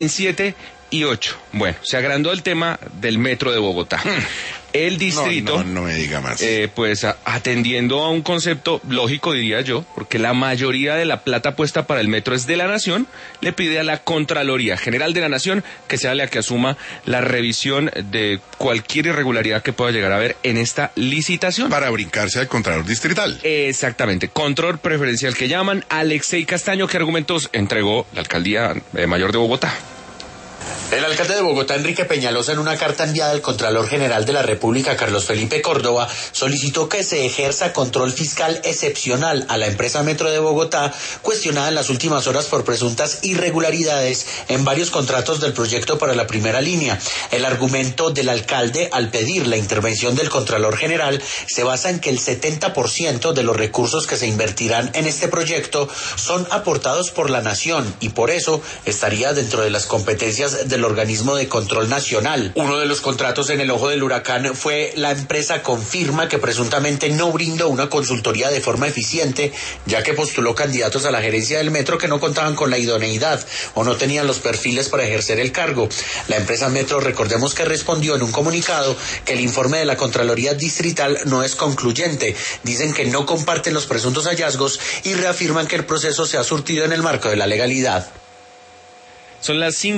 7 y 8. Bueno, se agrandó el tema del metro de Bogotá. El distrito, no me diga más. Pues atendiendo a un concepto lógico, diría yo, porque la mayoría de la plata puesta para el metro es de la Nación, le pide a la Contraloría General de la Nación que sea la que asuma la revisión de cualquier irregularidad que pueda llegar a haber en esta licitación. Para brincarse al Contralor Distrital. Exactamente, control preferencial que llaman. Alexei Castaño, ¿qué argumentos entregó la Alcaldía Mayor de Bogotá? El alcalde de Bogotá, Enrique Peñalosa, en una carta enviada al Contralor General de la República, Carlos Felipe Córdoba, solicitó que se ejerza control fiscal excepcional a la empresa Metro de Bogotá, cuestionada en las últimas horas por presuntas irregularidades en varios contratos del proyecto para la primera línea. El argumento del alcalde, al pedir la intervención del Contralor General, se basa en que el 70% de los recursos que se invertirán en este proyecto son aportados por la Nación y por eso estaría dentro de las competencias del organismo de control nacional. Uno de los contratos en el ojo del huracán fue la empresa Confirma, que presuntamente no brindó una consultoría de forma eficiente, ya que postuló candidatos a la gerencia del metro que no contaban con la idoneidad o no tenían los perfiles para ejercer el cargo. La empresa Metro, recordemos que respondió en un comunicado que el informe de la Contraloría Distrital no es concluyente. Dicen que no comparten los presuntos hallazgos y reafirman que el proceso se ha surtido en el marco de la legalidad. Son las 5.